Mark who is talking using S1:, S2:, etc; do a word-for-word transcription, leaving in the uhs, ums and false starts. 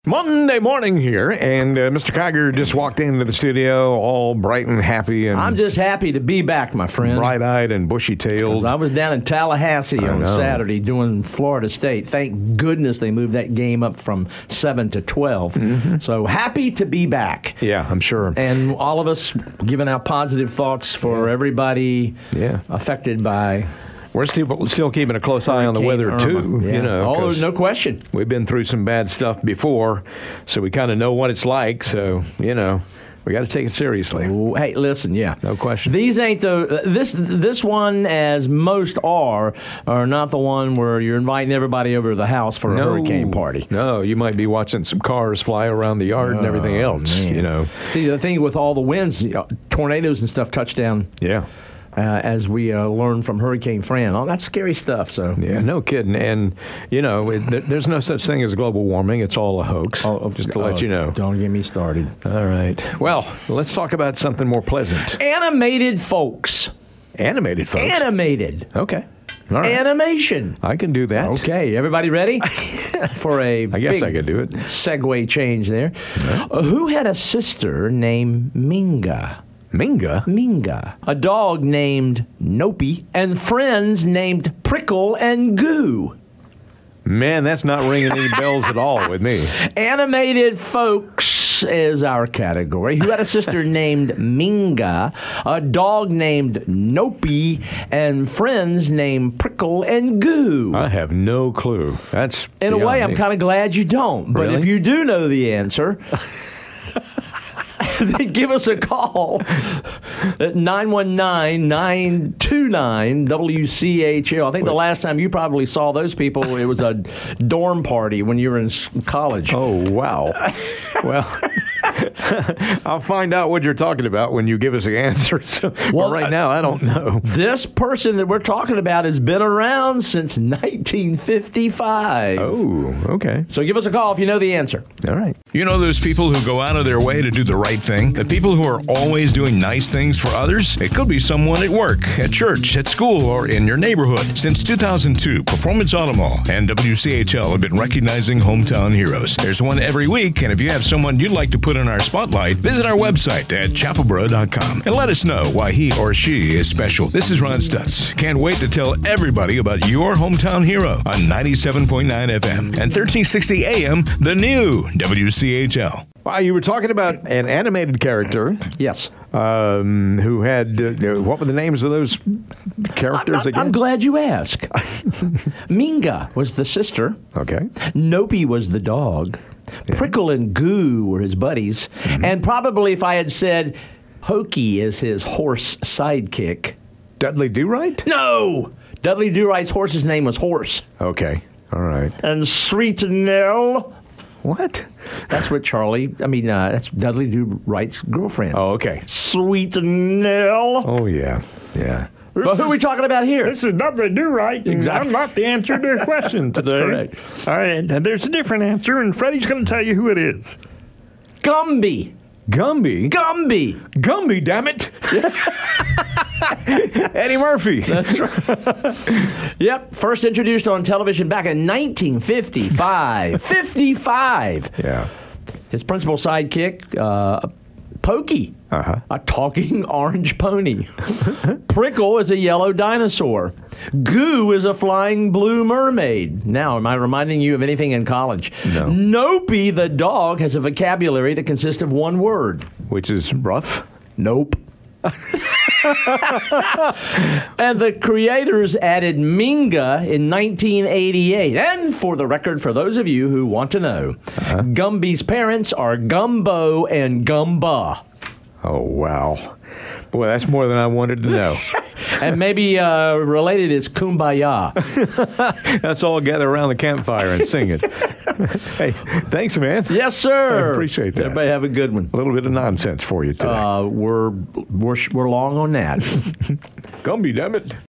S1: Monday morning here, and uh, Mister Kiger just walked into the studio all bright and happy and
S2: I'm just happy to be back, my friend.
S1: bright-eyed and bushy-tailed.
S2: I was down in Tallahassee
S1: I
S2: on
S1: know.
S2: Saturday doing Florida State. Thank goodness they moved that game up from seven to twelve. Mm-hmm. So happy to be back.
S1: Yeah, I'm sure.
S2: And all of us giving out positive thoughts for
S1: Yeah.
S2: everybody
S1: Yeah.
S2: affected by
S1: We're still still keeping a close eye on the weather,
S2: Hurricane
S1: too.
S2: Irma. Yeah.
S1: You know,
S2: Oh,
S1: 'cause
S2: no question.
S1: we've been through some bad stuff before, so we kind of know what it's like. So, you know, we got to take it seriously.
S2: Oh, hey, listen, yeah.
S1: No question.
S2: These ain't the this this one, as most are, are not the one where you're inviting everybody over to the house for a
S1: No.
S2: hurricane party.
S1: No, you might be watching some cars fly around the yard and everything
S2: Oh,
S1: else,
S2: man.
S1: you know.
S2: See, the thing with all the winds, you know, tornadoes and stuff touch down.
S1: Yeah.
S2: Uh, as we uh, learned from Hurricane Fran. Oh, that's scary stuff. So
S1: Yeah, no kidding. And, you know, it, there, there's no such thing as global warming. It's all a hoax,
S2: Oh,
S1: just to
S2: oh,
S1: let you know.
S2: Don't get me started.
S1: All right. Well, let's talk about something more pleasant.
S2: Animated folks.
S1: Animated, folks.
S2: Animated.
S1: Okay. All right.
S2: Animation.
S1: I can do that.
S2: Okay, everybody ready for a
S1: I guess
S2: big
S1: I could do it.
S2: segue change there? Uh, who had a sister named Minga?
S1: Minga?
S2: Minga. A dog named Nopey, and friends named Prickle and Goo.
S1: Man, that's not ringing any bells at all with me.
S2: Animated folks is our category. Who had a sister named Minga, a dog named Nopey, and friends named Prickle and Goo?
S1: I have no clue. That's
S2: In a
S1: beyond
S2: way, I'm
S1: me.
S2: kind of glad you don't. But
S1: Really?
S2: if you do know the answer, then give us a call at nine one nine, nine two nine, W C H L. I think the last time you probably saw those people, it was a dorm party when you were in s- college.
S1: Oh, wow. Well, I'll find out what you're talking about when you give us the answer. So,
S2: Well,
S1: but right
S2: I-
S1: now, I don't know.
S2: This person that we're talking about has been around since nineteen fifty-five.
S1: Oh, okay.
S2: So give us a call if you know the answer.
S1: All right.
S3: You know those people who go out of their way to do the right thing? The people who are always doing nice things for others? It could be someone at work, at church, at school, or in your neighborhood. Since two thousand two, Performance Auto Mall and W C H L have been recognizing hometown heroes. There's one every week, and if you have someone you'd like to put in our spotlight, visit our website at chapelboro dot com and let us know why he or she is special. This is Ron Stutz. Can't wait to tell everybody about your hometown hero on ninety-seven point nine F M and thirteen sixty A M, the new W C H L.
S1: Wow, you were talking about an animated character
S2: Yes.
S1: um, who had, uh, what were the names of those characters
S2: I'm,
S1: again?
S2: I'm glad you asked. Minga was the sister.
S1: Okay.
S2: Nopey was the dog. Prickle and Goo were his buddies.
S1: Mm-hmm.
S2: And probably if I had said Hokey is his horse sidekick.
S1: Dudley Do-Right?
S2: No! Dudley Do-Right's horse's name was Horse.
S1: Okay. All right.
S2: And Sweet Nell.
S1: What?
S2: That's what Charlie, I mean, uh, that's Dudley Do-Right's girlfriend.
S1: Oh, okay.
S2: Sweet Nell.
S1: Oh, yeah. Yeah.
S2: But who are we talking about here?
S4: This is Dudley Do-Right, and
S2: Exactly.
S4: I'm not the answer to the question
S2: That's
S4: today.
S2: correct.
S4: All right, and there's a different answer, and Freddie's going to tell you who it is.
S2: Gumby.
S1: Gumby?
S2: Gumby.
S1: Gumby, damn it! Eddie Murphy.
S2: That's right. Yep, first introduced on television back in nineteen fifty-five. fifty-five.
S1: Yeah.
S2: His principal sidekick, uh, Pokey,
S1: Uh-huh.
S2: a talking orange pony. Prickle is a yellow dinosaur. Goo is a flying blue mermaid. Now, am I reminding you of anything in college?
S1: No.
S2: Nopey, the dog, has a vocabulary that consists of one word.
S1: Which is rough.
S2: Nope. And the creators added Minga in nineteen eighty-eight. And for the record, for those of you who want to know,
S1: Uh-huh.
S2: Gumby's parents are Gumbo and Gumba.
S1: Oh, wow. Boy, that's more than I wanted to know.
S2: And maybe uh, related is Kumbaya.
S1: Let's all gather around the campfire and sing it. Hey, thanks, man.
S2: Yes, sir.
S1: I appreciate that.
S2: Everybody have a good one.
S1: A little bit of nonsense for you today.
S2: Uh, we're, we're, we're long on that.
S1: Gumby, damn it.